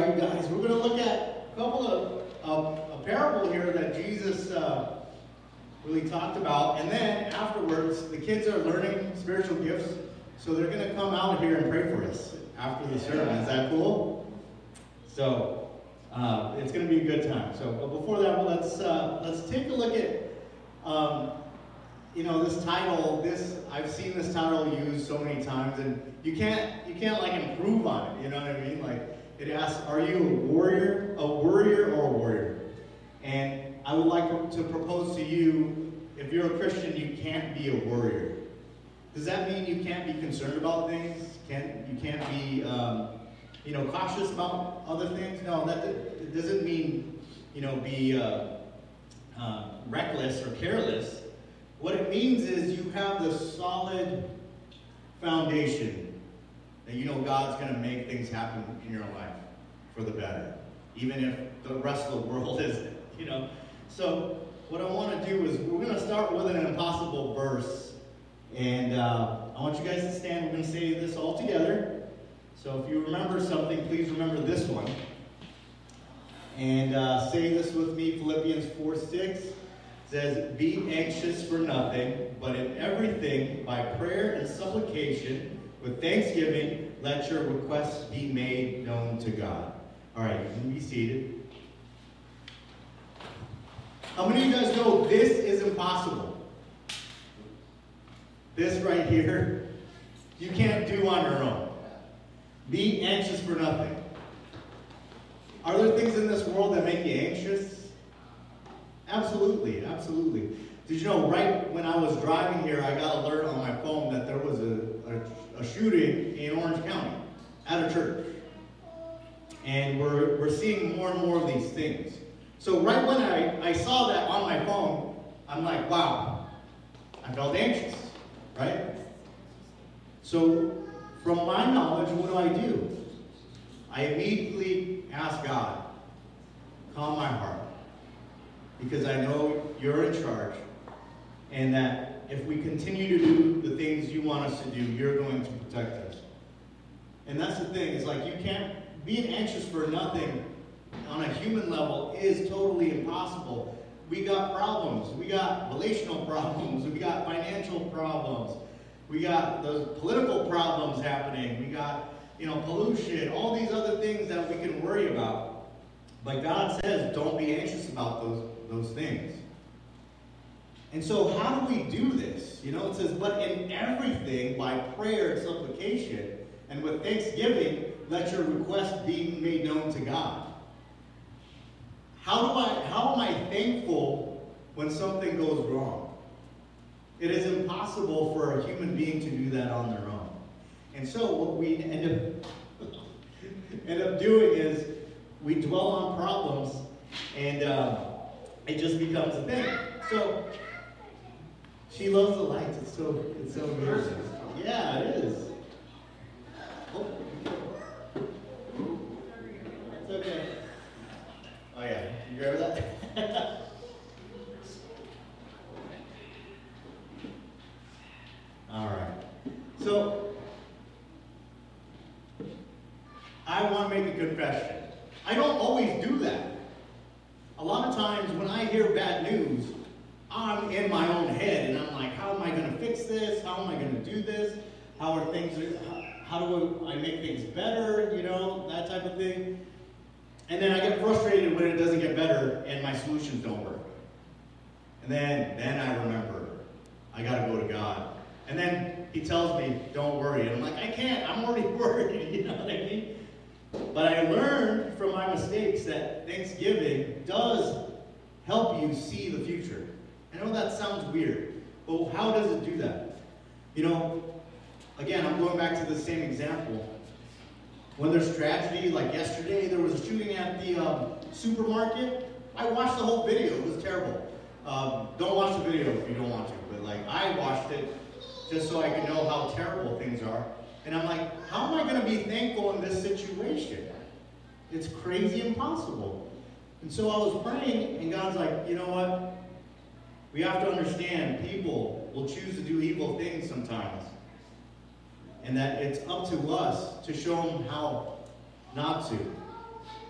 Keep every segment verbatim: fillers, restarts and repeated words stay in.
right, you guys, we're going to look at a couple of uh, a parable here that Jesus uh, really talked about. And then afterwards, the kids are learning spiritual gifts. So they're going to come out here and pray for us after the sermon. Is that cool? So uh, it's going to be a good time. So but before that, let's uh, let's take a look at um, you know this title. This I've seen this title used so many times, and you can't you can't like improve on it. You know what I mean? Like it asks, "Are you a warrior, a warrior, or a warrior?" And I would like to propose to you, if you're a Christian, you can't be a warrior. Does that mean you can't be concerned about things? Can't you can't be um, you know cautious about other things? No, that it doesn't mean you know be uh, uh, reckless or careless. What it means is you have the solid foundation that you know God's going to make things happen in your life for the better, even if the rest of the world isn't. You know. So what I want to do is we're going to start with an impossible verse. And uh, I want you guys to stand. We're going to say this all together. So if you remember something, please remember this one. And uh, say this with me. Philippians four six says, "Be anxious for nothing, but in everything, by prayer and supplication, with thanksgiving, let your requests be made known to God." All right, you can be seated. How many of you guys know this is impossible? This right here, you can't do on your own. Be anxious for nothing. Are there things in this world that make you anxious? Absolutely, absolutely. Did you know right when I was driving here, I got an alert on my phone that there was a, a, a shooting in Orange County at a church. And we're, we're seeing more and more of these things. So right when I, I saw that on my phone, I'm like, wow, I felt anxious. Right? So, from my knowledge, what do I do? I immediately ask God, calm my heart. Because I know you're in charge. And that if we continue to do the things you want us to do, you're going to protect us. And that's the thing. It's like you can't, being anxious for nothing on a human level is totally impossible. We got problems. We got relational problems. We got financial problems. We got those political problems happening. We got, you know, pollution, all these other things that we can worry about. But God says, don't be anxious about those, those things. And so how do we do this? You know, it says, but in everything, by prayer and supplication, and with thanksgiving, let your request be made known to God. How do I, how am I thankful when something goes wrong? It is impossible for a human being to do that on their own. And so what we end up, end up doing is we dwell on problems and uh, it just becomes a thing. So she loves the lights. It's so, it's so good. Yeah, it is. Oh. It's okay. Oh yeah, you remember that? All right. So, I want to make a confession. I don't always do that. A lot of times when I hear bad news, I'm in my own head and I'm like, how am I going to fix this? How am I going to do this? How are things, how, how do I make things better? You know, that type of thing. And then I get frustrated when it doesn't get better and my solutions don't work. And then, then I remember, I got to go to God. And then he tells me, don't worry. And I'm like, I can't. I'm already worried. You know what I mean? But I learned from my mistakes that Thanksgiving does help you see the future. I know that sounds weird, but how does it do that? You know, again, I'm going back to the same example. When there's tragedy, like yesterday, there was a shooting at the um, supermarket. I watched the whole video. It was terrible. Um, don't watch the video if you don't want to, but like I watched it just so I could know how terrible things are. And I'm like, how am I going to be thankful in this situation? It's crazy impossible. And so I was praying, and God's like, you know what? We have to understand people will choose to do evil things sometimes. And that it's up to us to show them how not to.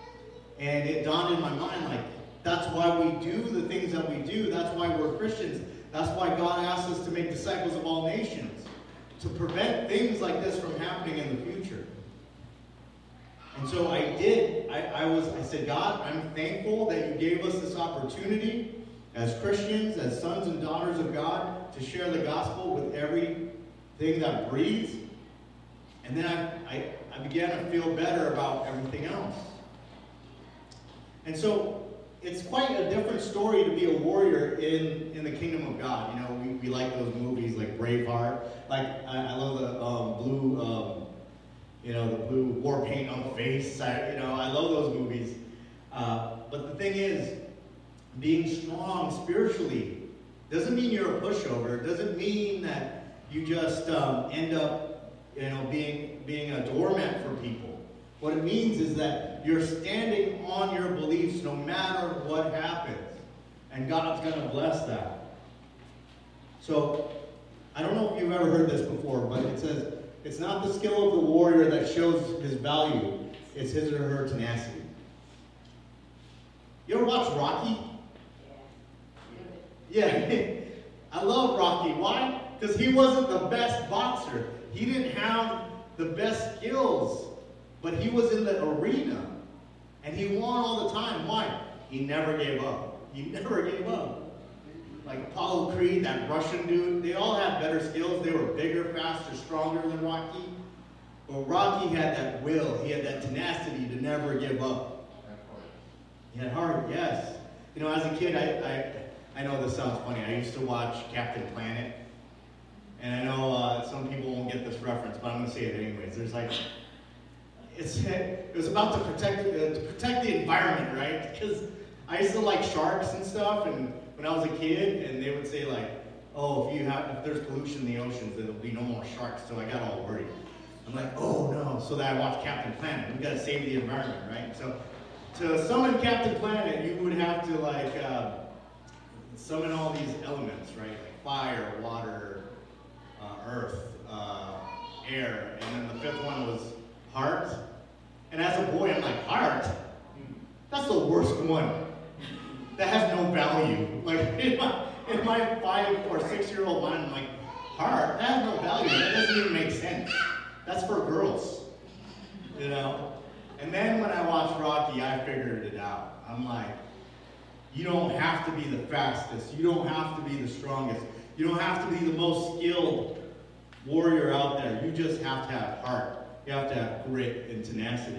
And it dawned in my mind, like, that's why we do the things that we do. That's why we're Christians. That's why God asks us to make disciples of all nations, to prevent things like this from happening in the future. And so I did. I, I was. I said, God, I'm thankful that you gave us this opportunity as Christians, as sons and daughters of God, to share the gospel with everything that breathes. And then I, I, I began to feel better about everything else. And so it's quite a different story to be a warrior in, in the kingdom of God. You know, we, we like those movies like Braveheart. Like, I, I love the um, blue, um, you know, the blue war paint on the face. I, you know, I love those movies. Uh, but the thing is, being strong spiritually doesn't mean you're a pushover. It doesn't mean that you just um, end up, you know, being being a doormat for people. What it means is that you're standing on your beliefs no matter what happens. And God's going to bless that. So, I don't know if you've ever heard this before, but it says, it's not the skill of the warrior that shows his value, it's his or her tenacity. You ever watch Rocky? Yeah. I love Rocky. Why? Because he wasn't the best boxer. He didn't have the best skills. But he was in the arena. And he won all the time. Why? He never gave up. He never gave up. Like Apollo Creed, that Russian dude, they all had better skills. They were bigger, faster, stronger than Rocky. But Rocky had that will. He had that tenacity to never give up. He had heart, yes. You know, as a kid, I, I, I know this sounds funny. I used to watch Captain Planet. And I know uh, some people won't get this reference, but I'm going to say it anyways. There's like... It's, it was about to protect, uh, to protect the environment, right? Because I used to like sharks and stuff, and when I was a kid, and they would say like, oh, if you have, if there's pollution in the oceans, then there'll be no more sharks. So I got all worried. I'm like, oh no. So then I watched Captain Planet. We got to save the environment, right? So to summon Captain Planet, you would have to like uh, summon all these elements, right? Like fire, water, uh, earth, uh, air, and then the fifth one was heart. And as a boy, I'm like, heart? That's the worst one. That has no value. Like, in my, in my five or six-year-old mind, I'm like, heart? That has no value. That doesn't even make sense. That's for girls. You know? And then when I watched Rocky, I figured it out. I'm like, you don't have to be the fastest. You don't have to be the strongest. You don't have to be the most skilled warrior out there. You just have to have heart. You have to have grit and tenacity.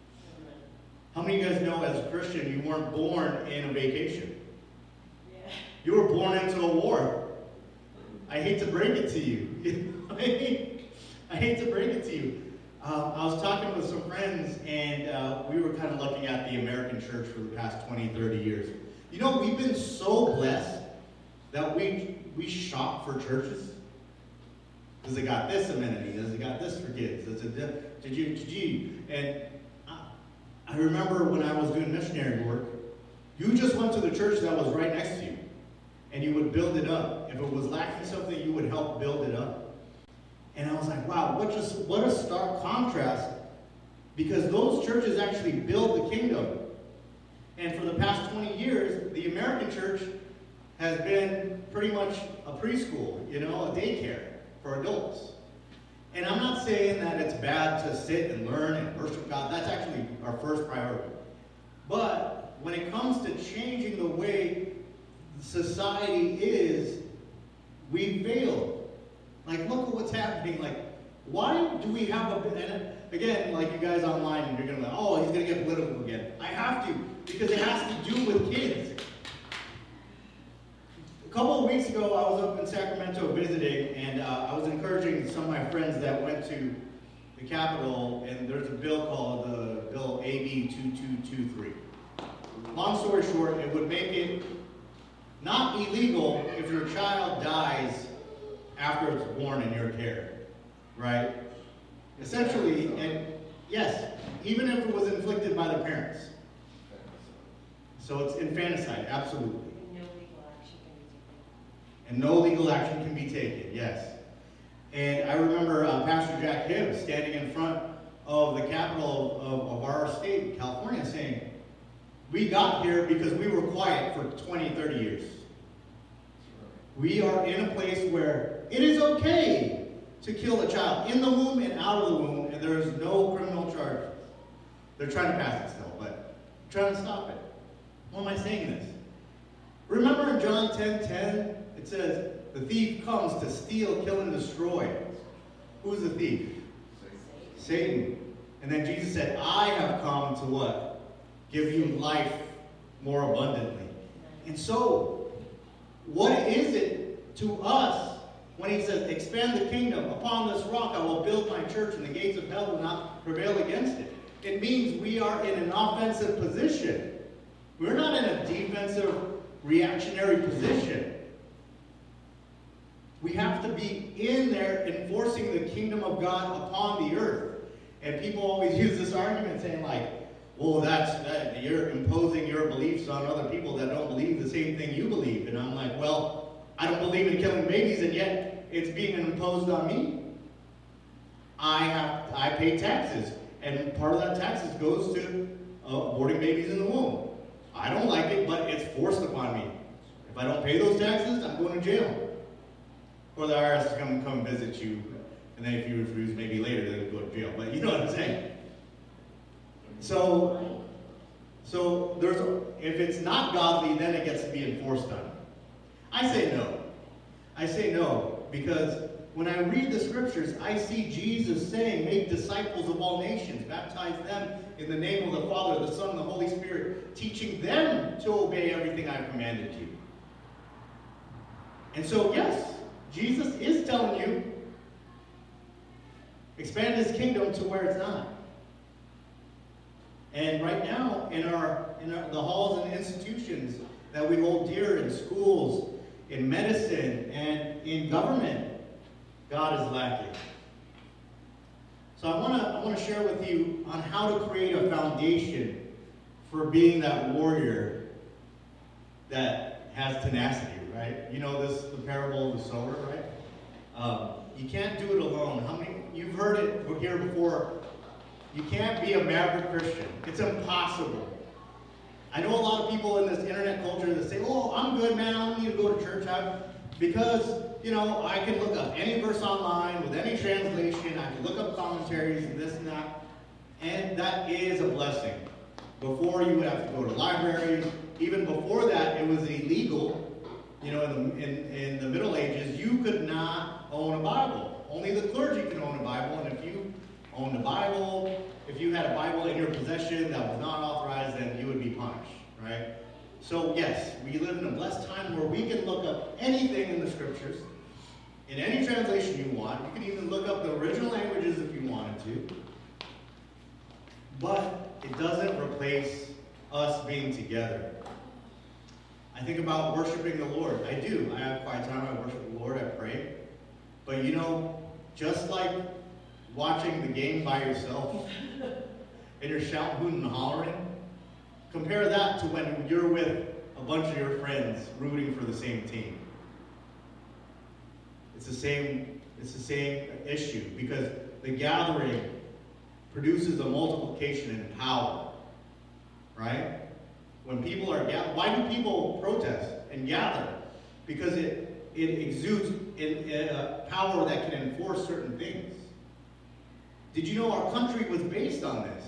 How many of you guys know as a Christian you weren't born in a vacation? Yeah. You were born into a war. I hate to break it to you. I hate to break it to you. Um, I was talking with some friends, and uh, we were kind of looking at the American church for the past twenty, thirty years. You know, we've been so blessed that we, we shop for churches. Does it got this amenity? Does it got this for kids? Does it, did you, did you? And I, I remember when I was doing missionary work, you just went to the church that was right next to you, and you would build it up. If it was lacking something, you would help build it up. And I was like, wow, what just what a stark contrast, because those churches actually build the kingdom. And for the past twenty years, the American church has been pretty much a preschool, you know, a daycare for adults. And I'm not saying that it's bad to sit and learn and worship God. That's actually our first priority. But when it comes to changing the way society is, we fail. Like, look at what's happening. Like, why do we have a... And again, like you guys online, you're going to be like, oh, he's going to get political again. I have to, because it has to do with kids. A couple of weeks ago, I was up in Sacramento visiting, and uh, I was encouraging some of my friends that went to the Capitol, and there's a bill called the uh, Bill A B two two two three. Long story short, it would make it not illegal if your child dies after it's born in your care, right? Essentially, and yes, even if it was inflicted by the parents. So it's infanticide, absolutely. And no legal action can be taken, yes. And I remember uh, Pastor Jack Hibbs standing in front of the Capitol of, of our state, California, saying, We got here because we were quiet for twenty, thirty years. We are in a place where it is okay to kill a child in the womb and out of the womb, and there is no criminal charge. They're trying to pass it still, but trying to stop it. Why am I saying this? Remember in John ten ten, it says, the thief comes to steal, kill, and destroy. Who's the thief? Satan. Satan. And then Jesus said, I have come to what? Give you life more abundantly. And so, what is it to us when he says, expand the kingdom? Upon this rock I will build my church, and the gates of hell will not prevail against it. It means we are in an offensive position. We're not in a defensive, reactionary position. We have to be in there enforcing the kingdom of God upon the earth. And people always use this argument saying like, well, that's that you're imposing your beliefs on other people that don't believe the same thing you believe. And I'm like, well, I don't believe in killing babies, and yet it's being imposed on me. I have I pay taxes, and part of that taxes goes to uh, aborting babies in the womb. I don't like it, but it's forced upon me. If I don't pay those taxes, I'm going to jail. Or the I R S is going to come visit you, and then if you refuse, maybe later they'll go to jail. But you know what I'm saying? So, so there's a, if it's not godly, then it gets to be enforced on you. I say no. I say no because when I read the scriptures, I see Jesus saying, make disciples of all nations, baptize them in the name of the Father, the Son, and the Holy Spirit, teaching them to obey everything I've commanded you. And so, yes, Jesus is telling you, expand his kingdom to where it's not. And right now, in our in our, the halls and institutions that we hold dear, in schools, in medicine, and in government, God is lacking. So I want to I want to share with you on how to create a foundation for being that warrior that has tenacity, right? You know this, the parable of the sower, right? Um, you can't do it alone. How many, you've heard it here before. You can't be a maverick Christian. It's impossible. I know a lot of people in this internet culture that say, oh, I'm good, man. I don't need to go to church I, because, you know, I can look up any verse online with any translation. I can look up commentaries and this and that. And that is a blessing. Before, you would have to go to libraries. Even before that, it was illegal. You know, in the, in, in the Middle Ages, you could not own a Bible. Only the clergy could own a Bible. And if you owned a Bible, if you had a Bible in your possession that was not authorized, then you would be punished, right? So yes, we live in a blessed time where we can look up anything in the scriptures, in any translation you want. You can even look up the original languages if you wanted to. But it doesn't replace us being together. I think about worshiping the Lord. I do. I have quiet time. I worship the Lord. I pray. But you know, just like watching the game by yourself and you're shouting, hooting, and hollering, compare that to when you're with a bunch of your friends rooting for the same team. It's the same, it's the same issue because the gathering produces a multiplication in power, right? When people are gathered, why do people protest and gather? Because it, it exudes in, in a power that can enforce certain things. Did you know our country was based on this?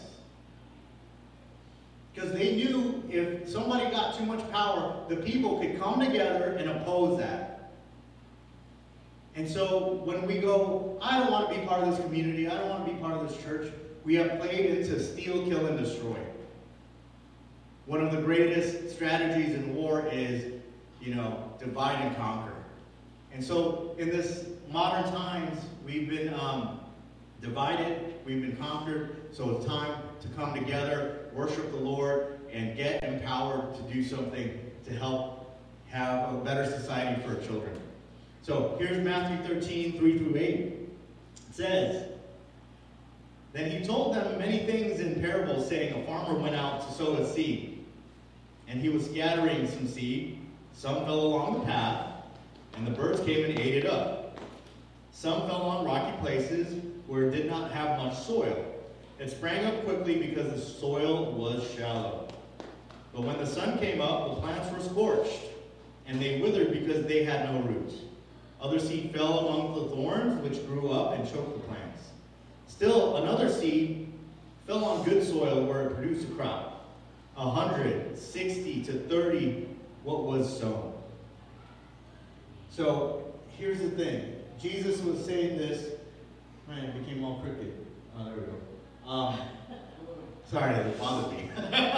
Because they knew if somebody got too much power, the people could come together and oppose that. And so when we go, I don't want to be part of this community, I don't want to be part of this church, we have played into steal, kill, and destroy. One of the greatest strategies in war is, you know, divide and conquer. And so in this modern times, we've been um, divided, we've been conquered, so it's time to come together, worship the Lord, and get empowered to do something to help have a better society for our children. So here's Matthew thirteen, three through eight. It says, then he told them many things in parables, saying, a farmer went out to sow his seed, and he was scattering some seed. Some fell along the path, and the birds came and ate it up. Some fell on rocky places where it did not have much soil. It sprang up quickly because the soil was shallow. But when the sun came up, the plants were scorched, and they withered because they had no roots. Other seed fell among the thorns, which grew up and choked the plants. Still, another seed fell on good soil where it produced a crop, a hundred, sixty to thirty what was sown. So, here's the thing. Jesus was saying this. Man, it became all crooked. Oh, there we go. Um, sorry, that bothered me.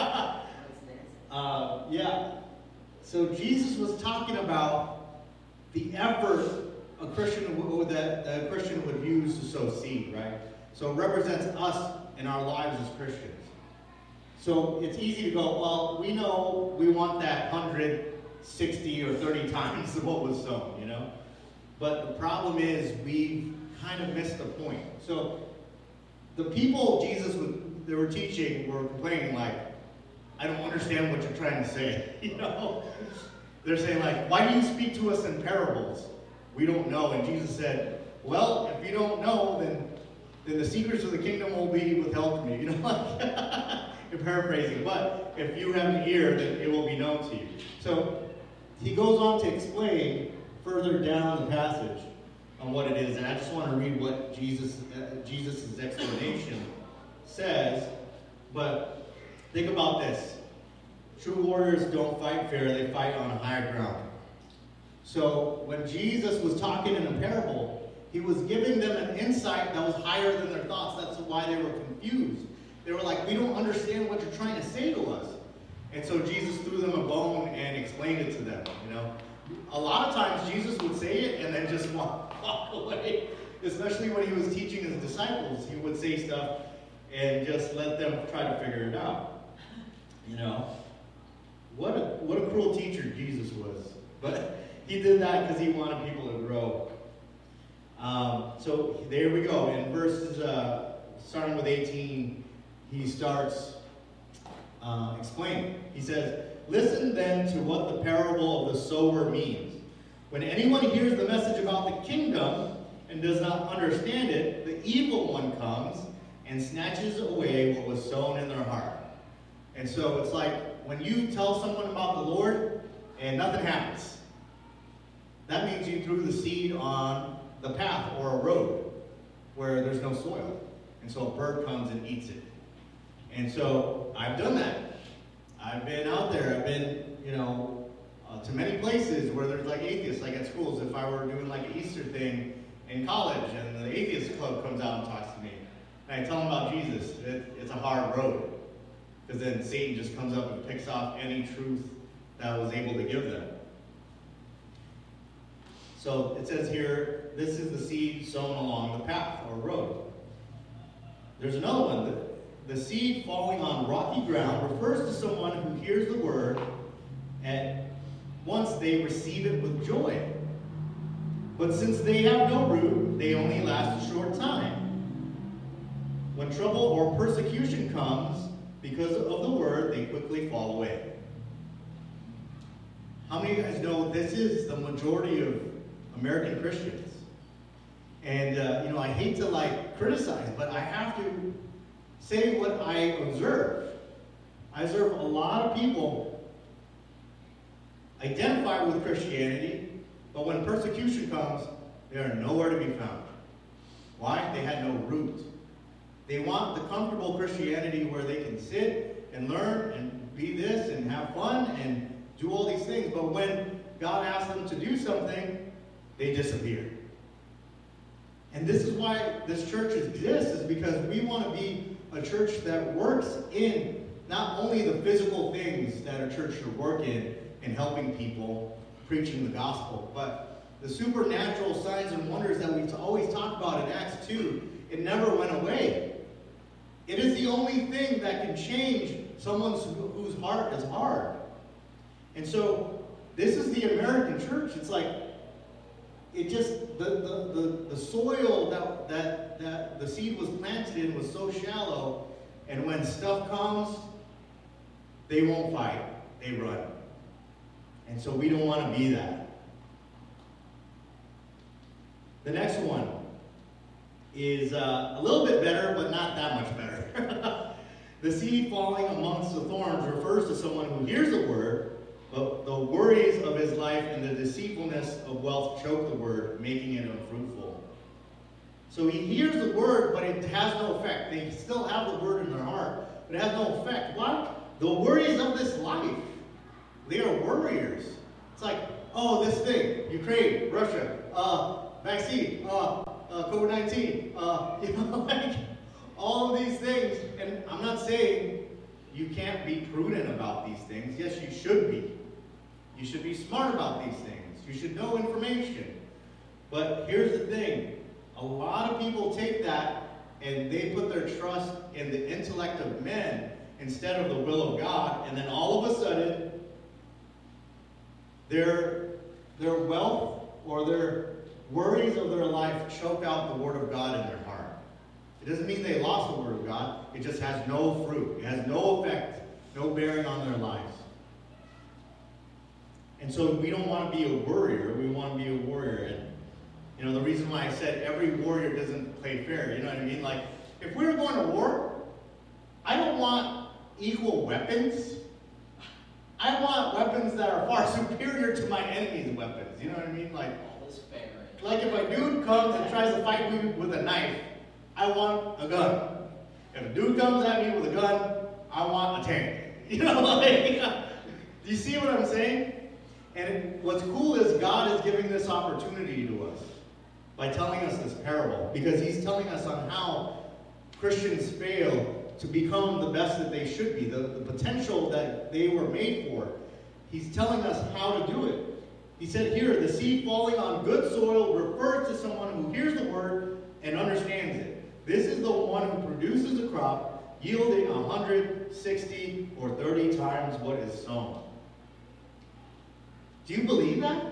uh, yeah. So Jesus was talking about the effort a Christian would, that a Christian would use to sow seed, right? So it represents us in our lives as Christians. So it's easy to go, well, we know we want that one hundred, sixty, or thirty times what was sown, you know? But the problem is we've kind of missed the point. So the people Jesus was, they were teaching were complaining like, I don't understand what you're trying to say. You know? They're saying like, why do you speak to us in parables? We don't know. And Jesus said, well, if you don't know, then then the secrets of the kingdom will be withheld from you. You know, like you're paraphrasing. But if you have an ear, then it will be known to you. So he goes on to explain further down the passage on what it is, and I just want to read what Jesus uh, Jesus' explanation says. But think about this. True warriors don't fight fair, they fight on a higher ground. So when Jesus was talking in a parable, he was giving them an insight that was higher than their thoughts. That's why they were confused. They were like, we don't understand what you're trying to say to us. And so Jesus threw them a bone and explained it to them, you know. A lot of times Jesus would say it and then just walk, walk away. Especially when he was teaching his disciples, he would say stuff and just let them try to figure it out. You know, what a, what a cruel teacher Jesus was. But he did that because he wanted people to grow. Um, so there we go. In verses, uh, starting with eighteen, he starts uh, explaining. He says, listen then to what the parable of the sower means. When anyone hears the message about the kingdom and does not understand it, the evil one comes and snatches away what was sown in their heart. And so it's like when you tell someone about the Lord and nothing happens, that means you threw the seed on the path or a road where there's no soil. And so a bird comes and eats it. And so I've done that. I've been out there. I've been, you know, uh, to many places where there's like atheists, like at schools. If I were doing like an Easter thing in college and the atheist club comes out and talks to me, and I tell them about Jesus, it, it's a hard road. Because then Satan just comes up and picks off any truth that I was able to give them. So it says here, this is the seed sown along the path or road. There's another one. The, the seed falling on rocky ground refers to someone who hears the word and once they receive it with joy. But since they have no root, they only last a short time. When trouble or persecution comes because of the word, they quickly fall away. How many of you guys know this is the majority of American Christians? And, uh, you know, I hate to, like, criticize, but I have to say what I observe. I observe a lot of people identify with Christianity, but when persecution comes, they are nowhere to be found. Why? They had no root. They want the comfortable Christianity where they can sit and learn and be this and have fun and do all these things. But when God asks them to do something, they disappear. And this is why this church exists, is because we want to be a church that works in not only the physical things that a church should work in, in helping people, preaching the gospel, but the supernatural signs and wonders that we always talk about in Acts two, it never went away. It is the only thing that can change someone whose heart is hard. And so, this is the American church. It's like, it just, the, the, the, the soil that, that, that the seed was planted in was so shallow, and when stuff comes, they won't fight, they run. And so we don't want to be that. The next one is uh, a little bit better, but not that much better. The seed falling amongst the thorns refers to someone who hears the word, but the worries of his life and the deceitfulness of wealth choke the word, making it unfruitful. So he hears the word, but it has no effect. They still have the word in their heart, but it has no effect. Why? The worries of this life. They are worriers. It's like, oh, this thing, Ukraine, Russia, uh, vaccine, uh, uh, COVID nineteen, uh, you know, like all of these things. And I'm not saying you can't be prudent about these things. Yes, you should be. You should be smart about these things. You should know information. But here's the thing. A lot of people take that and they put their trust in the intellect of men instead of the will of God. And then all of a sudden, their, their wealth or their worries of their life choke out the word of God in their heart. It doesn't mean they lost the word of God. It just has no fruit. It has no effect, no bearing on their lives. And so we don't want to be a worrier. We want to be a warrior. And, you know, the reason why I said every warrior doesn't play fair, you know what I mean? Like, if we were going to war, I don't want equal weapons. I want weapons that are far superior to my enemy's weapons. You know what I mean? Like, like if a dude comes and tries to fight me with a knife, I want a gun. If a dude comes at me with a gun, I want a tank. You know, like, do you see what I'm saying? And what's cool is God is giving this opportunity to us by telling us this parable, because he's telling us on how Christians fail to become the best that they should be, the, the potential that they were made for. He's telling us how to do it. He said here, the seed falling on good soil refers to someone who hears the word and understands it. This is the one who produces a crop, yielding one hundred, sixty, or thirty times what is sown. Do you believe that?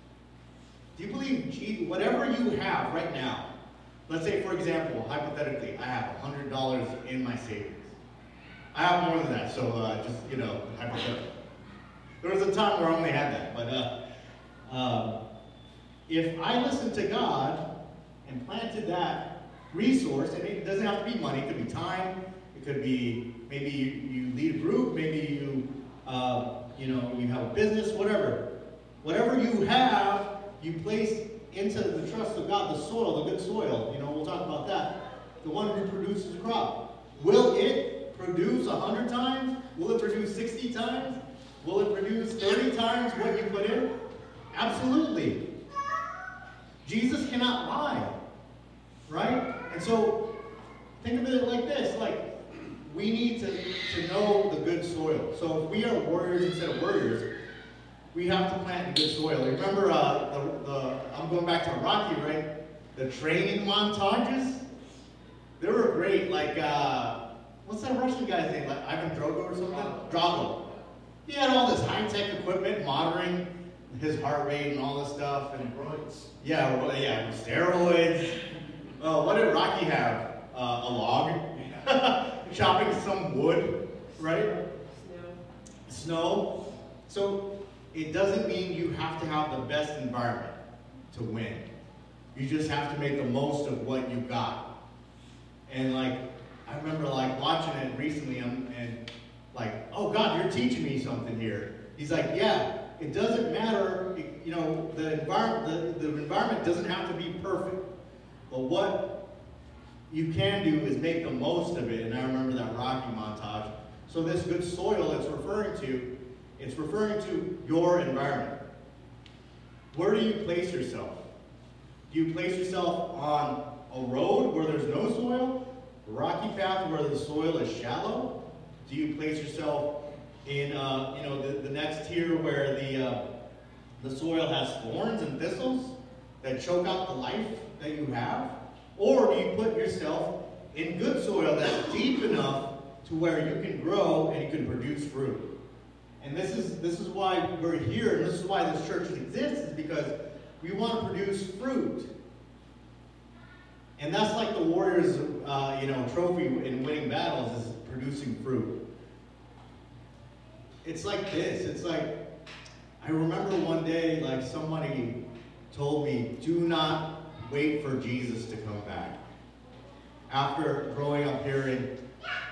Do you believe gee, whatever you have right now, let's say, for example, hypothetically, I have one hundred dollars in my savings. I have more than that, so uh, just, you know, hypothetically. There was a time where I only had that, but uh, um, if I listened to God and planted that resource, and it doesn't have to be money, it could be time, it could be maybe you, you lead a group, maybe you, uh, you know, you have a business, whatever. Whatever you have, you place into the trust of God, the soil, the good soil. You know, we'll talk about that. The one who produces a crop. Will it produce one hundred times? Will it produce sixty times? Will it produce thirty times what you put in? Absolutely. Jesus cannot lie. Right? And so, think of it like this. Like, we need to, to know the good soil. So if we are warriors instead of warriors, we have to plant in good soil. Remember, uh, the, the, I'm going back to Rocky, right? The training montages, they were great. Like, uh, what's that Russian guy's name? Like Ivan Drago or something? Drago. He had all this high-tech equipment, monitoring his heart rate and all this stuff. And Steroids. Yeah, yeah, steroids. Oh, what did Rocky have? Uh, a log? Chopping some wood, right? Snow. Snow. So, it doesn't mean you have to have the best environment to win. You just have to make the most of what you got. And like, I remember like watching it recently and, and like, oh God, you're teaching me something here. He's like, yeah, it doesn't matter, you know, the environment, the, the environment doesn't have to be perfect. But what you can do is make the most of it. And I remember that Rocky montage. So this good soil it's referring to, it's referring to your environment. Where do you place yourself? Do you place yourself on a road where there's no soil? A rocky path where the soil is shallow? Do you place yourself in uh, you know, the, the next tier where the, uh, the soil has thorns and thistles that choke out the life that you have? Or do you put yourself in good soil that's deep enough to where you can grow and you can produce fruit? And this is this is why we're here, and this is why this church exists, is because we want to produce fruit. And that's like the Warriors, uh, you know, trophy in winning battles is producing fruit. It's like this. It's like, I remember one day, like somebody told me, do not wait for Jesus to come back. After growing up hearing,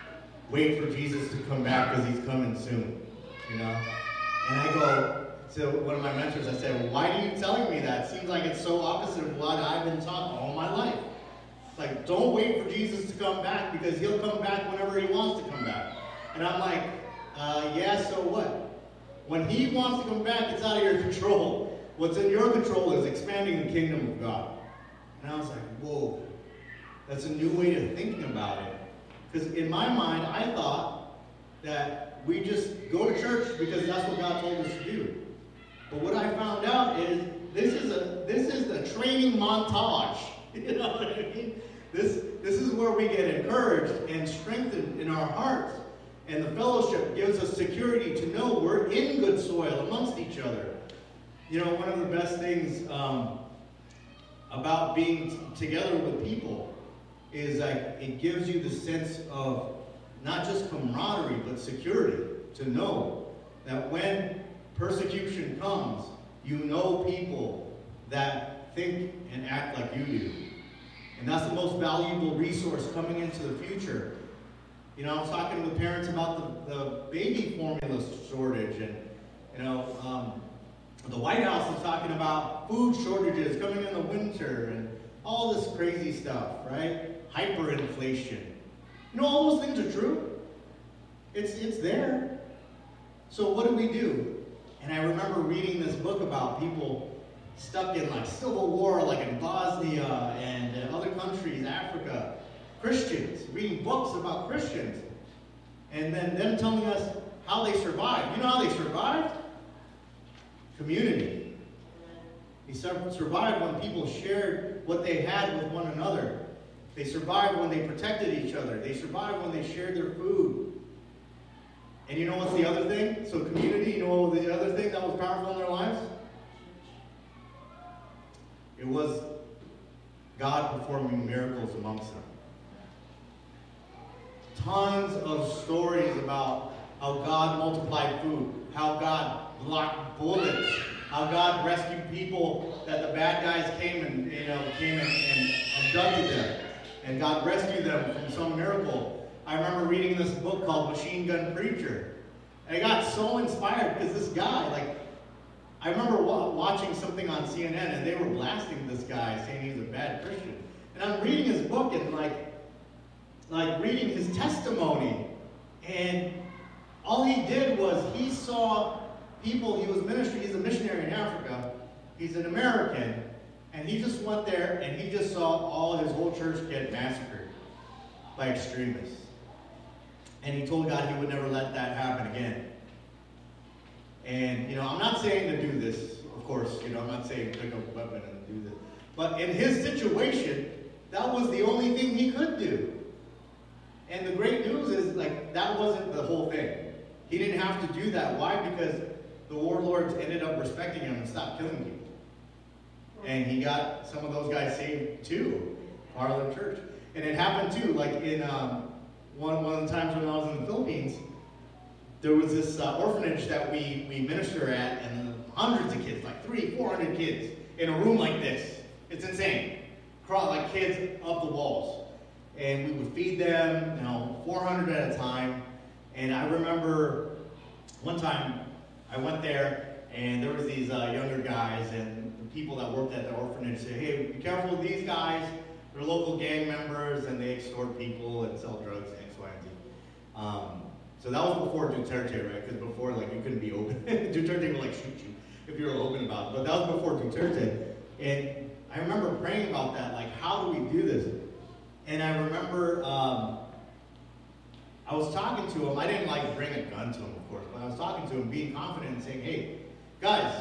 wait for Jesus to come back because he's coming soon, you know? And I go to one of my mentors, I said, well, why are you telling me that? It seems like it's so opposite of what I've been taught all my life. It's like, don't wait for Jesus to come back because he'll come back whenever he wants to come back. And I'm like, uh, yeah, so what? When he wants to come back, it's out of your control. What's in your control is expanding the kingdom of God. And I was like, whoa, that's a new way of thinking about it. Because in my mind, I thought that we just go to church because that's what God told us to do. But what I found out is this is a this is a training montage. You know what I mean? This this is where we get encouraged and strengthened in our hearts. And the fellowship gives us security to know we're in good soil amongst each other. You know, one of the best things um, about being t- together with people is like it gives you the sense of not just camaraderie, but security. To know that when persecution comes, you know people that think and act like you do. And that's the most valuable resource coming into the future. You know, I was talking with parents about the, the baby formula shortage, and, you know, um, the White House is talking about food shortages coming in the winter, and all this crazy stuff, right? Hyperinflation. You know, all those things are true. It's, it's there. So what do we do? And I remember reading this book about people stuck in like civil war, like in Bosnia and uh, other countries, Africa. Christians, reading books about Christians, and then them telling us how they survived. You know how they survived? Community. They survived when people shared what they had with one another. They survived when they protected each other. They survived when they shared their food. And you know what's the other thing? So community, you know the other thing that was powerful in their lives? It was God performing miracles amongst them. Tons of stories about how God multiplied food, how God blocked bullets, how God rescued people that the bad guys came and you know came and, and abducted them, and God rescued them from some miracle. I remember reading this book called Machine Gun Preacher, and I got so inspired because this guy, like, I remember wa- watching something on C N N, and they were blasting this guy, saying he was a bad Christian, and I'm reading his book and like. like reading his testimony, and all he did was he saw people, he was ministry, he's a missionary in Africa, he's an American, and he just went there and he just saw all his whole church get massacred by extremists. And he told God he would never let that happen again. And, you know, I'm not saying to do this, of course, you know, I'm not saying pick up a weapon and do this, but in his situation, that was the only thing he could do. And the great news is, like, that wasn't the whole thing. He didn't have to do that. Why? Because the warlords ended up respecting him and stopped killing people. And he got some of those guys saved, too, Harlem Church. And it happened, too, like in um, one, one of the times when I was in the Philippines, there was this uh, orphanage that we, we minister at, and hundreds of kids, like three, four hundred kids, in a room like this. It's insane. Crawl like kids up the walls. And we would feed them, you know, four hundred at a time. And I remember one time I went there, and there was these uh, younger guys, and the people that worked at the orphanage said, hey, be careful with these guys. They're local gang members, and they extort people and sell drugs, X, Y, and Z. Um, so that was before Duterte, right? Because before, like, you couldn't be open. Duterte would, like, shoot you if you were open about it. But that was before Duterte. And I remember praying about that, like, how do we do this? And I remember um, I was talking to him. I didn't like bring a gun to him, of course, but I was talking to him, being confident and saying, hey, guys,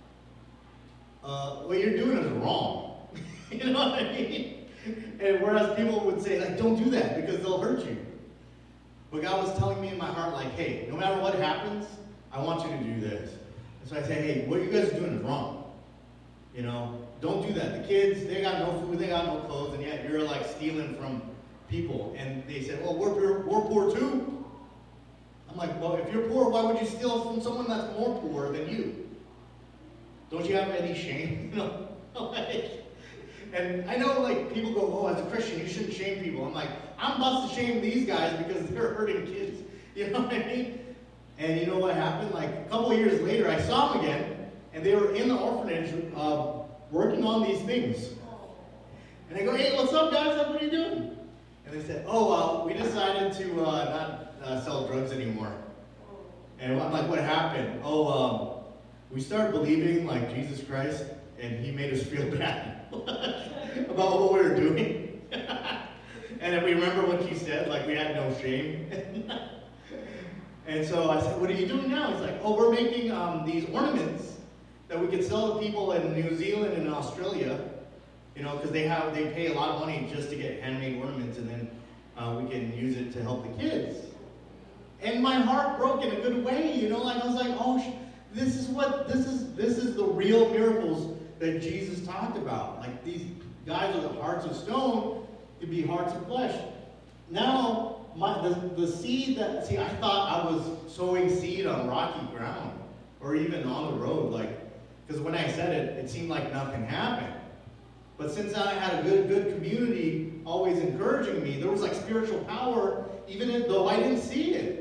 uh, what you're doing is wrong. You know what I mean? And whereas people would say, like, don't do that because they'll hurt you. But God was telling me in my heart, like, hey, no matter what happens, I want you to do this. And so I say, hey, what you guys are doing is wrong. You know? Don't do that. The kids, they got no food, they got no clothes, and yet you're like stealing from people. And they said, well, we're, we're, we're poor too. I'm like, well, if you're poor, why would you steal from someone that's more poor than you? Don't you have any shame? You know, like, And I know, like, people go, oh, as a Christian, you shouldn't shame people. I'm like, I'm about to shame these guys because they're hurting kids. You know what I mean? And you know what happened? Like, a couple of years later, I saw them again, and they were in the orphanage uh, working on these things. And I go, hey, what's up, guys? What are you doing? And they said, oh, uh, we decided to uh, not uh, sell drugs anymore. And I'm like, what happened? Oh, um, we started believing, like, Jesus Christ, and he made us feel bad about what we were doing. And then we remember what he said, like, we had no shame. And so I said, what are you doing now? He's like, oh, we're making um, these ornaments that we can sell to people in New Zealand and Australia, you know, because they have they pay a lot of money just to get handmade ornaments, and then uh, we can use it to help the kids. And my heart broke in a good way, you know, like I was like, oh, sh- this is what this is. This is the real miracles that Jesus talked about. Like, these guys with hearts of stone could be hearts of flesh. Now, my, the, the seed that, see, I thought I was sowing seed on rocky ground, or even on the road, like, because when I said it, it seemed like nothing happened. But since I had a good, good community always encouraging me, there was like spiritual power, even though I didn't see it.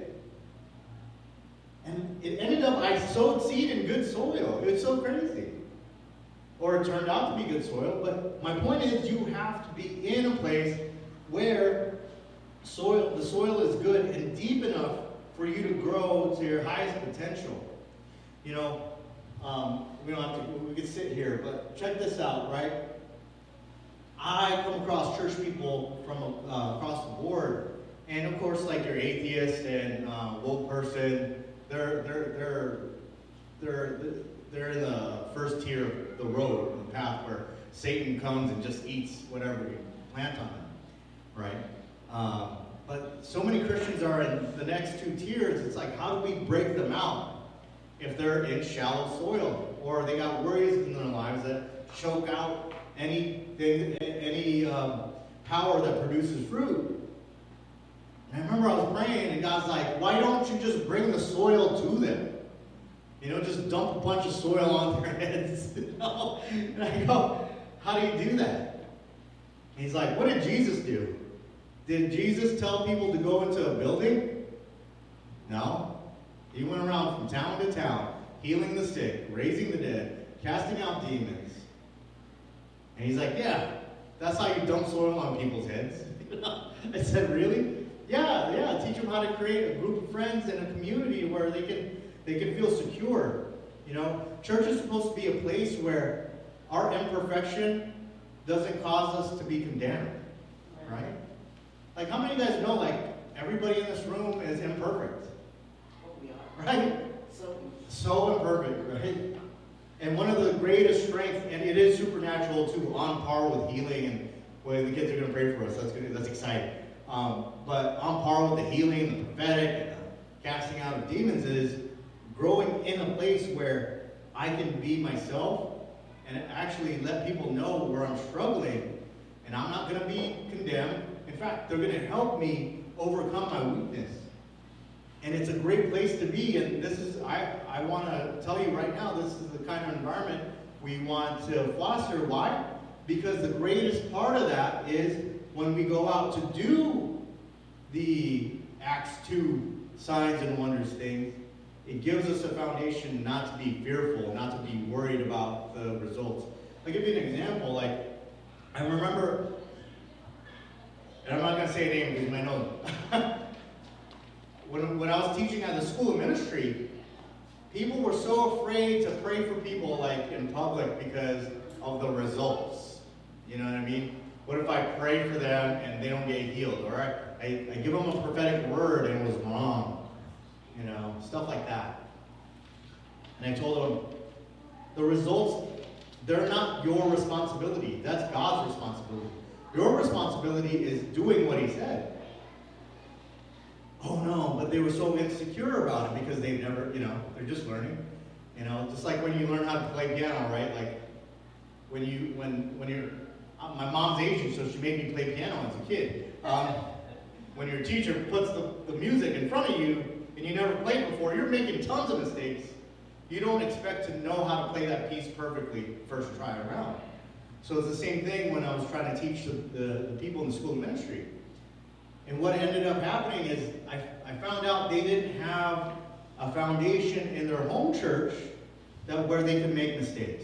And it ended up, I sowed seed in good soil. It was so crazy. Or it turned out to be good soil. But my point is, you have to be in a place where soil, the soil is good and deep enough for you to grow to your highest potential. You know, um, we don't have to, we can sit here, but check this out, right? I come across church people from uh, across the board, and of course, like your atheist and uh, woke person, they're they're they're they're they're in the first tier of the road, the path where Satan comes and just eats whatever you plant on them, right? Um, but so many Christians are in the next two tiers. It's like, how do we break them out if they're in shallow soil, or they got worries in their lives that choke out anything, any um, power that produces fruit? And I remember I was praying, and God's like, why don't you just bring the soil to them? You know, just dump a bunch of soil on their heads. You know? And I go, how do you do that? And he's like, what did Jesus do? Did Jesus tell people to go into a building? No. He went around from town to town, healing the sick, raising the dead, casting out demons. And he's like, yeah, that's how you dump soil on people's heads. I said, really? Yeah, yeah, teach them how to create a group of friends and a community where they can they can feel secure. You know, church is supposed to be a place where our imperfection doesn't cause us to be condemned, right? Like, how many of you guys know, like, everybody in this room is imperfect? Right? So, so imperfect, right? And one of the greatest strengths, and it is supernatural too, on par with healing, and well, the kids are going to pray for us. That's good. That's exciting. Um, but on par with the healing, the prophetic, and the casting out of demons is growing in a place where I can be myself and actually let people know where I'm struggling, and I'm not going to be condemned. In fact, they're going to help me overcome my weakness. And it's a great place to be, and this is, I, I want to tell you right now, this is the kind of environment we want to foster. Why? Because the greatest part of that is when we go out to do the Acts two signs and wonders things, it gives us a foundation not to be fearful, not to be worried about the results. I'll give you an example. Like, I remember, and I'm not going to say a name because you might know them. When, when I was teaching at the school of ministry, people were so afraid to pray for people, like, in public because of the results. You know what I mean? What if I pray for them and they don't get healed? Or I, I, I give them a prophetic word and it was wrong. You know, stuff like that. And I told them, the results, they're not your responsibility. That's God's responsibility. Your responsibility is doing what he said. Oh no, but they were so insecure about it because they've never, you know, they're just learning. You know, just like when you learn how to play piano, right? Like when you, when, when you're, uh, my mom's Asian, so she made me play piano as a kid. Um, when your teacher puts the, the music in front of you and you never played before, you're making tons of mistakes. You don't expect to know how to play that piece perfectly first try around. So it's the same thing when I was trying to teach the, the, the people in the school of ministry. And what ended up happening is I, I found out they didn't have a foundation in their home church that where they could make mistakes.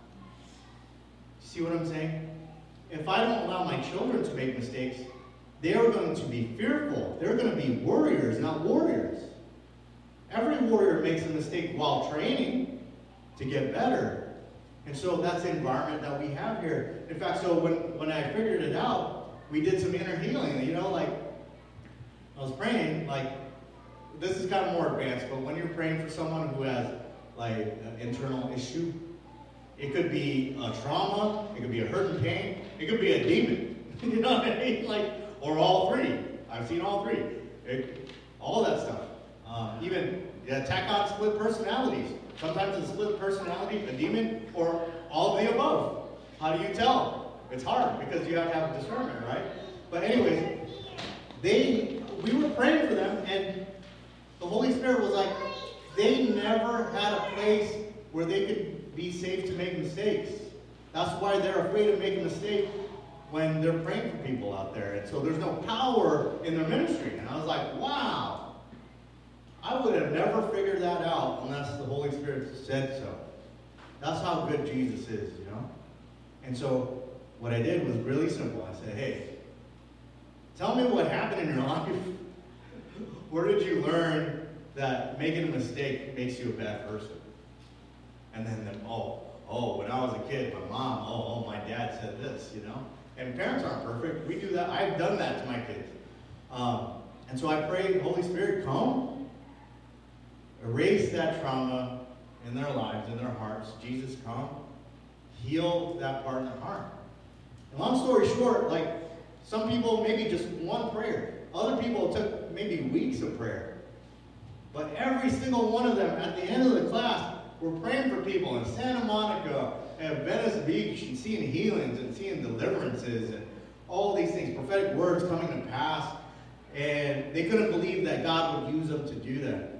See what I'm saying? If I don't allow my children to make mistakes, they are going to be fearful. They're going to be worriers, not warriors. Every warrior makes a mistake while training to get better. And so that's the environment that we have here. In fact, so when, when I figured it out, we did some inner healing. You know, like, I was praying, like, this is kind of more advanced, but when you're praying for someone who has, like, an internal issue, it could be a trauma, it could be a hurt and pain, it could be a demon. You know what I mean? Like, or all three. I've seen all three. It, all that stuff. Um, even yeah, attack on split personalities. Sometimes it's a split personality, a demon, or all of the above. How do you tell? It's hard because you have to have discernment, right? But anyways, they we were praying for them, and the Holy Spirit was like, they never had a place where they could be safe to make mistakes. That's why they're afraid to make a mistake when they're praying for people out there. And so there's no power in their ministry. And I was like, wow, I would have never figured that out unless the Holy Spirit said so. That's how good Jesus is, you know? And so what I did was really simple. I said, hey, tell me what happened in your life. Where did you learn that making a mistake makes you a bad person? And then, then oh, oh, when I was a kid, my mom, oh, oh, my dad said this, you know? And parents aren't perfect. We do that. I've done that to my kids. Um, and so I prayed, Holy Spirit, come, erase that trauma in their lives, in their hearts. Jesus, come, heal that part in their heart. And long story short, like, some people maybe just one prayer. Other people took maybe weeks of prayer. But every single one of them, at the end of the class, were praying for people in Santa Monica, at Venice Beach, and seeing healings and seeing deliverances and all these things, prophetic words coming to pass. And they couldn't believe that God would use them to do that.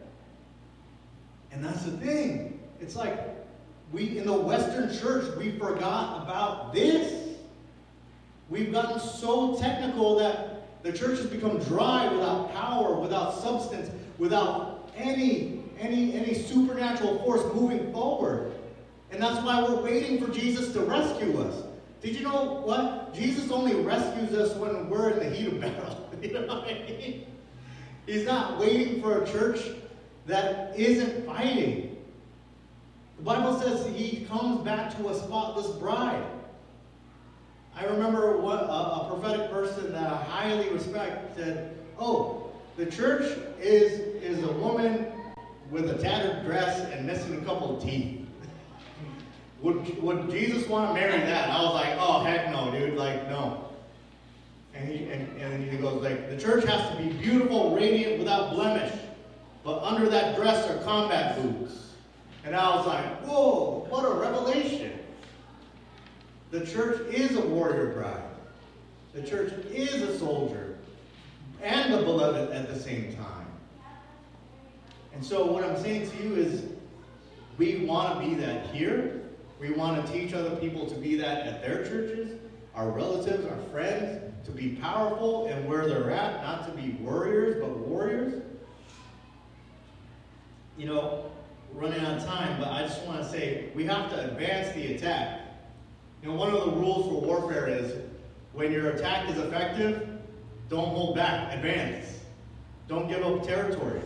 And that's the thing. It's like we, in the Western church, we forgot about this. We've gotten so technical that the church has become dry, without power, without substance, without any, any, any supernatural force moving forward. And that's why we're waiting for Jesus to rescue us. Did you know what? Jesus only rescues us when we're in the heat of battle. You know what I mean? He's not waiting for a church that isn't fighting. The Bible says he comes back to a spotless bride. I remember what a, a prophetic person that I highly respect said, oh, the church is, is a woman with a tattered dress and missing a couple of teeth. Would, would Jesus want to marry that? I was like, oh, heck no, dude. Like, no. And he, and, and he goes like, the church has to be beautiful, radiant, without blemish. But under that dress are combat boots. And I was like, whoa, what a revelation. The church is a warrior bride. The church is a soldier and a beloved at the same time. And so what I'm saying to you is we want to be that here. We want to teach other people to be that at their churches, our relatives, our friends, to be powerful and where they're at, not to be warriors, but warriors. You know, we're running out of time, but I just want to say we have to advance the attack. You know, one of the rules for warfare is when your attack is effective, don't hold back, advance. Don't give up territory.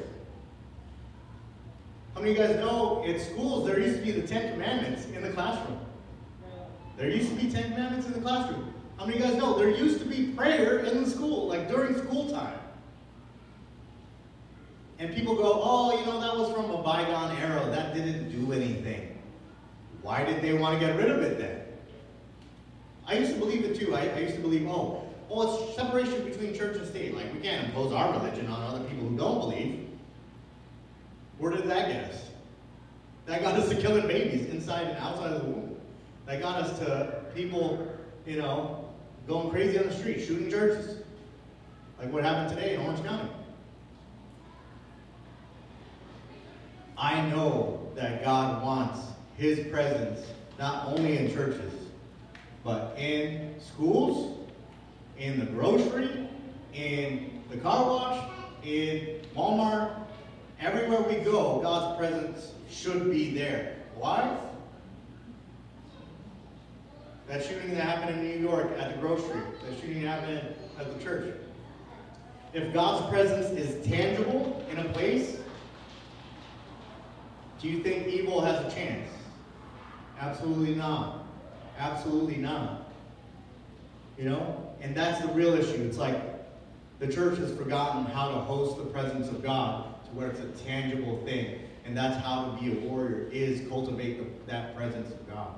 How many of you guys know in schools there used to be the Ten Commandments in the classroom? There used to be Ten Commandments in the classroom. How many of you guys know there used to be prayer in the school, like during school time? And people go, oh, you know, that was from a bygone era. That didn't do anything. Why did they want to get rid of it then? I used to believe it too. I, I used to believe, oh, oh, it's separation between church and state. Like, we can't impose our religion on other people who don't believe. Where did that get us? That got us to killing babies inside and outside of the womb. That got us to people, you know, going crazy on the street, shooting churches. Like what happened today in Orange County. I know that God wants his presence not only in churches, But in schools, in the grocery, in the car wash, in Walmart, everywhere we go, God's presence should be there. Why? That shooting that happened in New York at the grocery, that shooting that happened at the church. If God's presence is tangible in a place, do you think evil has a chance? Absolutely not. Absolutely not. You know? And that's the real issue. It's like the church has forgotten how to host the presence of God to where it's a tangible thing. And that's how to be a warrior, is cultivate the, that presence of God.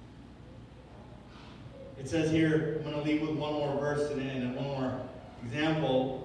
It says here, I'm going to leave with one more verse and, and one more example.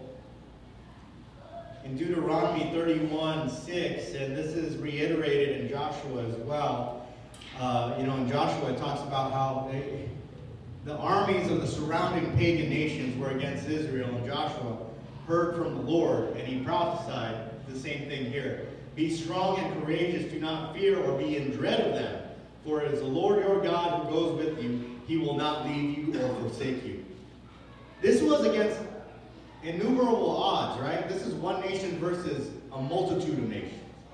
In Deuteronomy thirty-one six, and this is reiterated in Joshua as well. Uh, you know, in Joshua it talks about how they, the armies of the surrounding pagan nations were against Israel, and Joshua heard from the Lord, and he prophesied the same thing here. Be strong and courageous, do not fear or be in dread of them, for it is the Lord your God who goes with you. He will not leave you or forsake you. This was against innumerable odds, right? This is one nation versus a multitude of nations.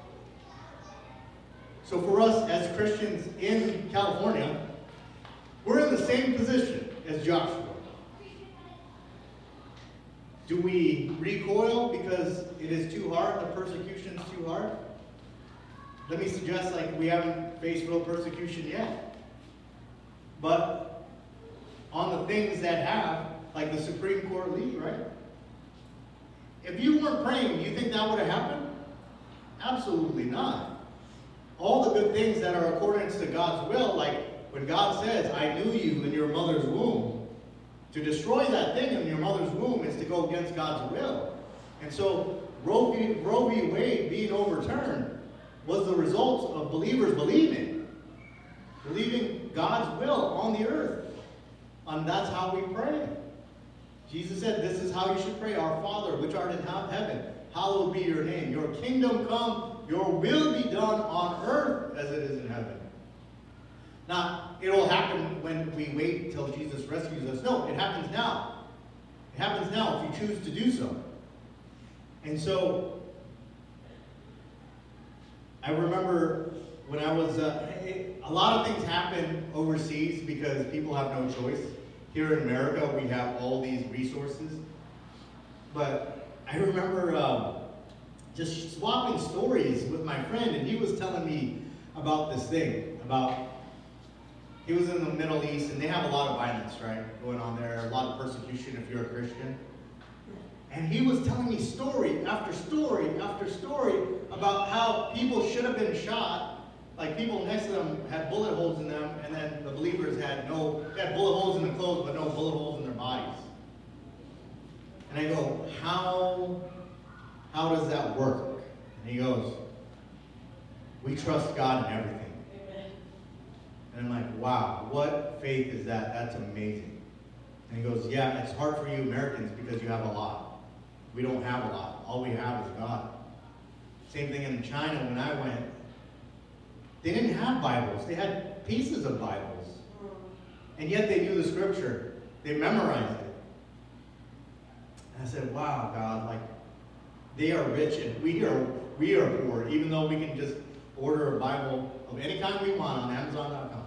So for us as Christians in California, we're in the same position as Joshua. Do we recoil because it is too hard, the persecution is too hard? Let me suggest, like, we haven't faced real persecution yet. But on the things that have, like the Supreme Court lead, right? If you weren't praying, do you think that would have happened? Absolutely not. All the good things that are according to God's will, like when God says, I knew you in your mother's womb, to destroy that thing in your mother's womb is to go against God's will. And so Roe v. Roe v. Wade being overturned was the result of believers believing. Believing God's will on the earth. And that's how we pray. Jesus said, this is how you should pray. Our Father, which art in heaven, hallowed be your name. Your kingdom come, your will be done on earth as it is in heaven. Now, it will happen when we wait until Jesus rescues us. No, it happens now. It happens now if you choose to do so. And so, I remember when I was, uh, it, a lot of things happen overseas because people have no choice. Here in America, we have all these resources. But I remember um, just swapping stories with my friend, and he was telling me about this thing, about, he was in the Middle East, and they have a lot of violence, right, going on there, a lot of persecution if you're a Christian. And he was telling me story after story after story about how people should have been shot. Like, people next to them had bullet holes in them, and then the believers had no, they had bullet holes in their clothes, but no bullet holes in their bodies. And I go, how, how does that work? And he goes, we trust God in everything. Amen. And I'm like, wow, what faith is that? That's amazing. And he goes, yeah, it's hard for you Americans because you have a lot. We don't have a lot. All we have is God. Same thing in China when I went. They didn't have Bibles. They had pieces of Bibles. And yet they knew the scripture. They memorized it. And I said, wow, God, like, they are rich and we are we are poor, even though we can just order a Bible of any kind we want on Amazon dot com.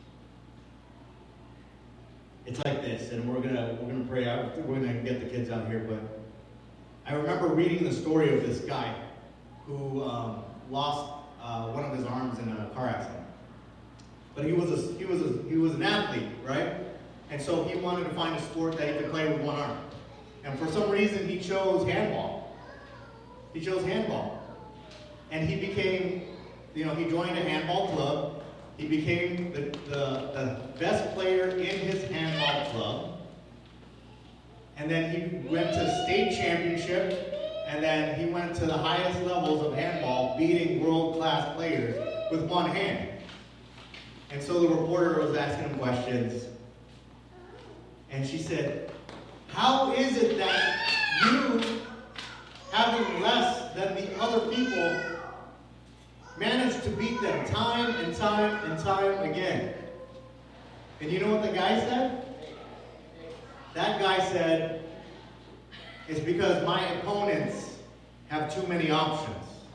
It's like this, and we're gonna we're gonna pray out. We're gonna get the kids out here, but I remember reading the story of this guy who um, lost uh, one of his arms in a car accident. But he was a he was a he was an athlete, right? And so he wanted to find a sport that he could play with one arm. And for some reason, he chose handball. He chose handball. And he became, you know, he joined a handball club. He became the, the, the best player in his handball club. And then he went to state championship. And then he went to the highest levels of handball, beating world-class players with one hand. And so the reporter was asking him questions. And she said, how is it that you, having less than the other people, managed to beat them time and time and time again? And you know what the guy said? That guy said, it's because my opponents have too many options.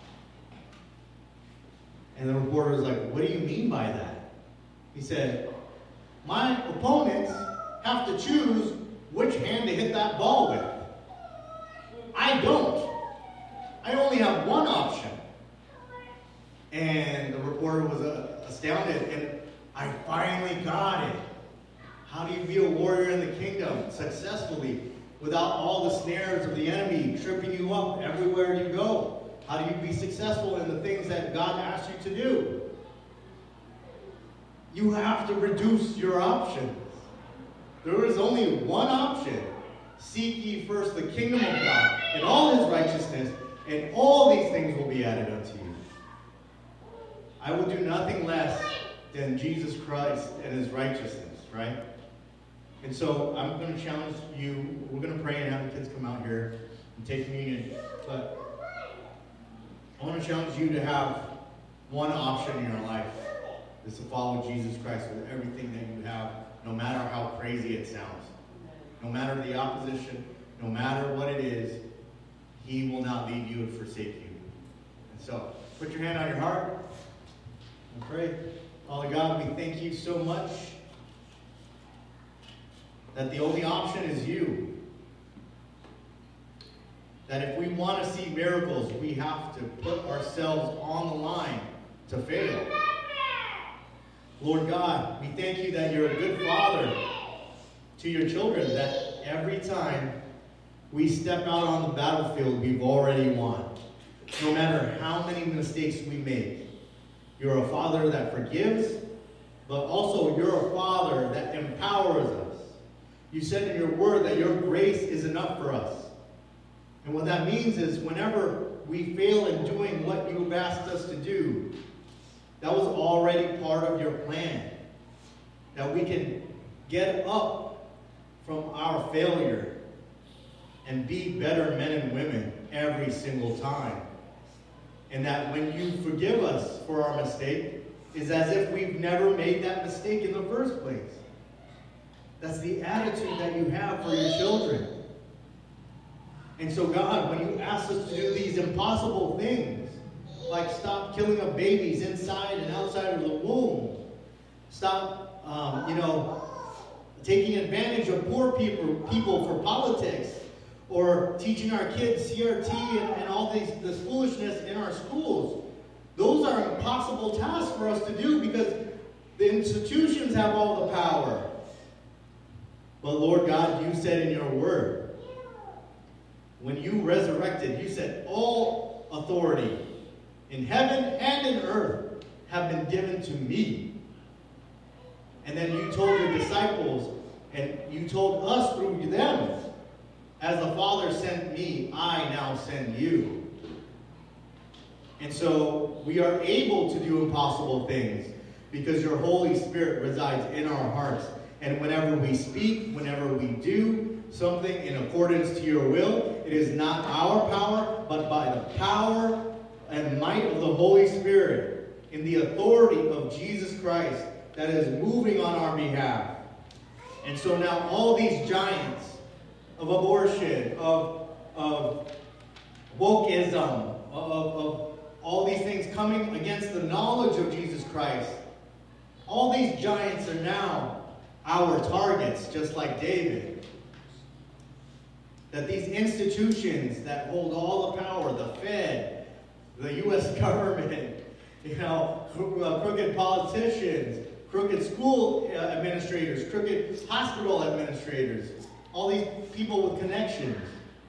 And the reporter was like, what do you mean by that? He said, my opponents have to choose which hand to hit that ball with. I don't. I only have one option. And the reporter was uh, astounded, and I finally got it. How do you be a warrior in the kingdom successfully without all the snares of the enemy tripping you up everywhere you go? How do you be successful in the things that God asks you to do? You have to reduce your options. There is only one option. Seek ye first the kingdom of God and all his righteousness, and all these things will be added unto you. I will do nothing less than Jesus Christ and his righteousness, right? And so I'm going to challenge you. We're going to pray and have the kids come out here and take communion. But I want to challenge you to have one option in your life. Is to follow Jesus Christ with everything that you have, no matter how crazy it sounds. No matter the opposition, no matter what it is, he will not leave you and forsake you. And so, put your hand on your heart and pray. Father God, we thank you so much that the only option is you. That if we want to see miracles, we have to put ourselves on the line to fail. Lord God, we thank you that you're a good father to your children, that every time we step out on the battlefield, we've already won. No matter how many mistakes we make, you're a father that forgives, but also you're a father that empowers us. You said in your word that your grace is enough for us. And what that means is whenever we fail in doing what you've asked us to do, that was already part of your plan. That we can get up from our failure and be better men and women every single time. And that when you forgive us for our mistake, is as if we've never made that mistake in the first place. That's the attitude that you have for your children. And so God, when you ask us to do these impossible things, like stop killing of babies inside and outside of the womb. Stop, um, you know, taking advantage of poor people, people for politics. Or teaching our kids C R T and, and all these, this foolishness in our schools. Those are impossible tasks for us to do because the institutions have all the power. But Lord God, you said in your word, when you resurrected, you said all authority in heaven and in earth have been given to me. And then you told your disciples, and you told us through them, as the Father sent me, I now send you. And so we are able to do impossible things because your Holy Spirit resides in our hearts. And whenever we speak, whenever we do something in accordance to your will, it is not our power, but by the power and might of the Holy Spirit, in the authority of Jesus Christ that is moving on our behalf. And so now all these giants of abortion, of, of wokeism, of, of all these things coming against the knowledge of Jesus Christ, all these giants are now our targets, just like David. That these institutions that hold all the power, the Fed, the U S government, you know, crooked politicians, crooked school administrators, crooked hospital administrators, all these people with connections,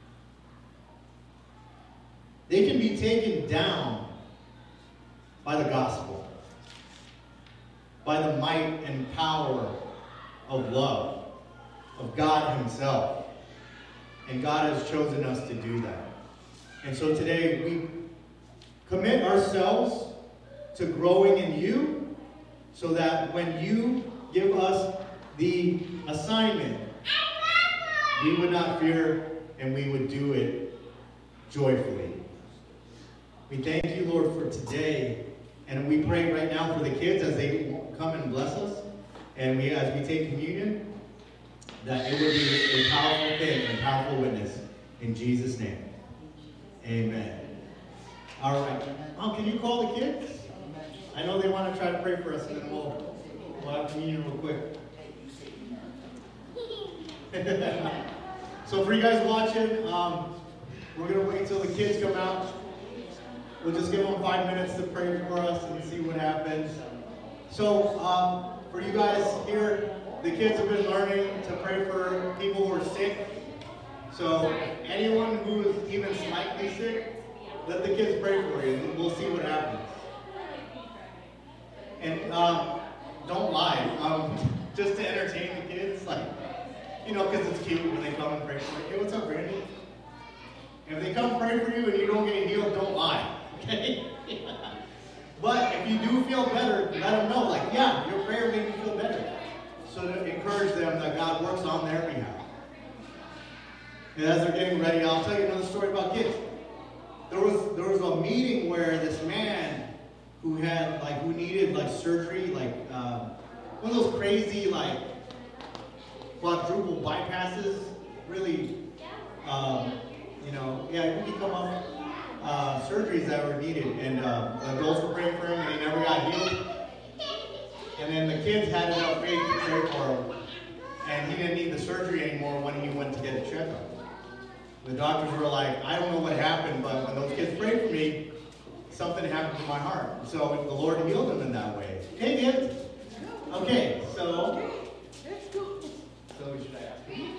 they can be taken down by the gospel, by the might and power of love, of God himself. And God has chosen us to do that. And so today we commit ourselves to growing in you so that when you give us the assignment, we would not fear and we would do it joyfully. We thank you, Lord, for today. And we pray right now for the kids as they come and bless us. And we, as we take communion, that it would be a powerful thing and a powerful witness. In Jesus' name. Amen. All right. Mom, can you call the kids? I know they want to try to pray for us, and then we'll, we'll have communion real quick. So for you guys watching, um, we're going to wait until the kids come out. We'll just give them five minutes to pray for us and see what happens. So um, for you guys here, the kids have been learning to pray for people who are sick. So anyone who is even slightly sick, let the kids pray for you, and we'll see what happens. And um, don't lie, um, just to entertain the kids, like, you know, because it's cute when they come and pray for you. Hey, what's up, Randy? If they come pray for you and you don't get healed, don't lie, okay? But if you do feel better, let them know, like, yeah, your prayer made me feel better. So to encourage them that God works on their behalf. And as they're getting ready, I'll tell you another story about kids. There was there was a meeting where this man who had like who needed like surgery, like um, one of those crazy like quadruple bypasses, really, um, you know, yeah, it could come up uh, surgeries that were needed, and uh, adults were praying for him, and he never got healed. And then the kids had enough faith to pray for him, and he didn't need the surgery anymore when he went to get a checkup. The doctors were like, I don't know what happened, but when those kids prayed for me, something happened to my heart. So the Lord healed him in that way. Hey, kids. Okay, so. So should I ask you?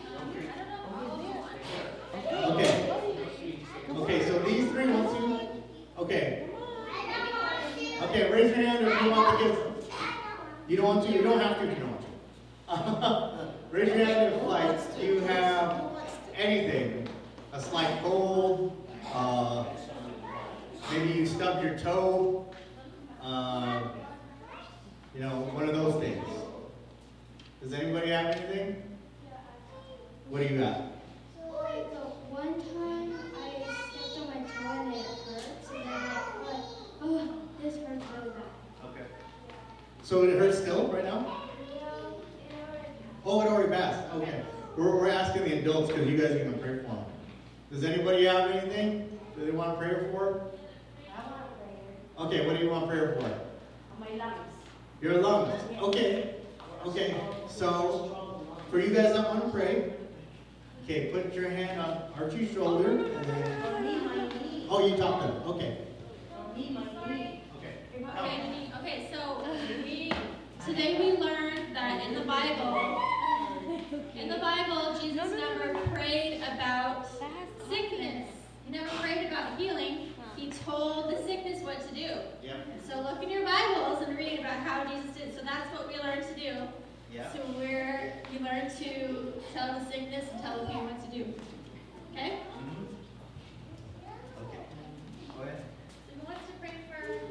Okay. Okay, so these three want to. Okay. Okay, raise your hand if you want the kids. You don't want to? You don't have to if you don't want to. Raise your hand if, like, you have anything. A slight cold, uh, maybe you stubbed your toe, uh, you know, one of those things. Does anybody have anything? What do you got? So, like, the one time I stepped on my toe and it hurts, and then I like, oh, this hurts really bad. Okay. So it hurts still right now? Oh, it already passed. Okay. We're, we're asking the adults because you guys are going to pray for them. Does anybody have anything that they want prayer for? I want prayer. Okay, what do you want prayer for? My lungs. Your lungs. Okay. Okay. So, for you guys that want to pray, okay, put your hand on Archie's shoulder. And then, For me, my knee. oh, you talked to them. Okay. For me, my knee. Okay. Okay, okay, so we today we learned that in the Bible, in the Bible, Jesus never prayed about sickness. He never prayed about healing. He told the sickness what to do. Yep. And so look in your Bibles and read about how Jesus did. So that's what we learned to do. Yeah. So we're we learned to tell the sickness and tell the pain what to do. Okay? Mm-hmm. Okay. Go ahead. So who wants to pray for Archie?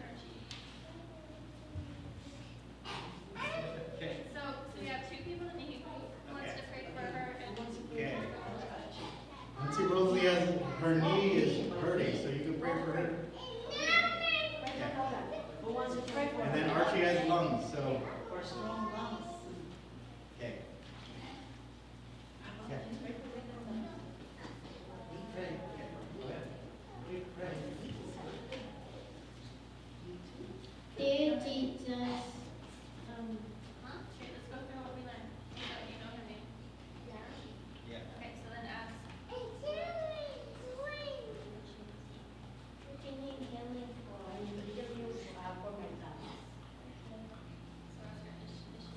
Okay. So, so we have two people in the group. Who wants Okay. to pray for her and wants to pray Okay. for Nancy Rosalie has her knee is hurting, so you can pray for her. Who wants to pray for And me? then Archie has lungs, so For strong lungs. okay. Yeah. Dear Jesus, um, Huh? Okay, let's go through what we learned. So you know her name. Yeah. Okay, so then ask. we need healing for I need healing for my lungs. So ask her. Is, is she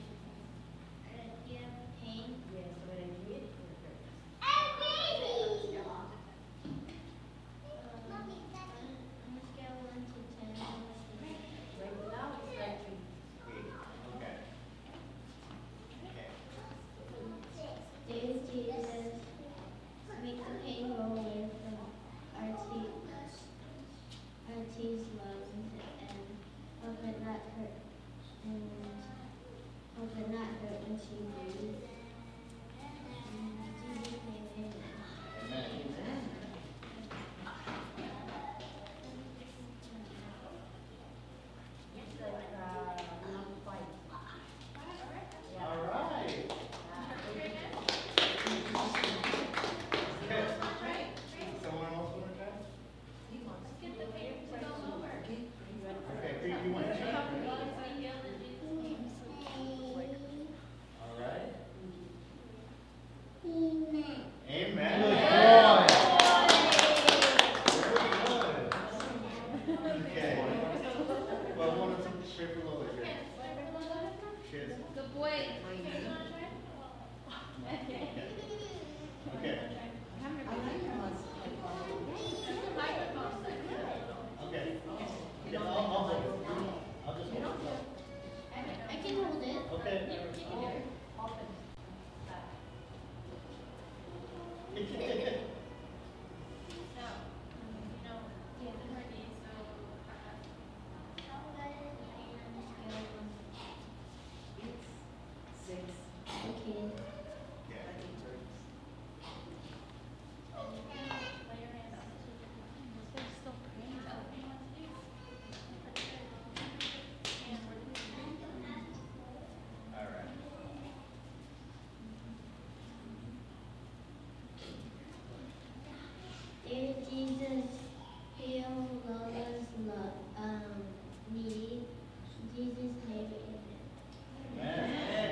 Jesus heal Lola's lo- um, need. Jesus' name, amen. Amen.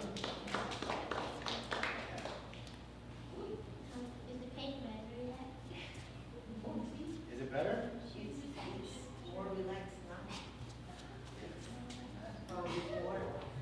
Is the pain better yet? Is it better? More relaxed now. From before.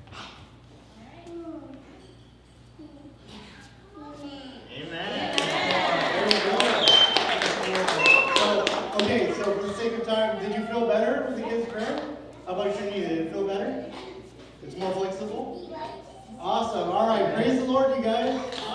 Amen. There we go. So, okay, so for the sake of time, did you feel better with the kids' prayer? How about your knee? Did it feel better? It's more flexible? Awesome. All right. Praise the Lord, you guys.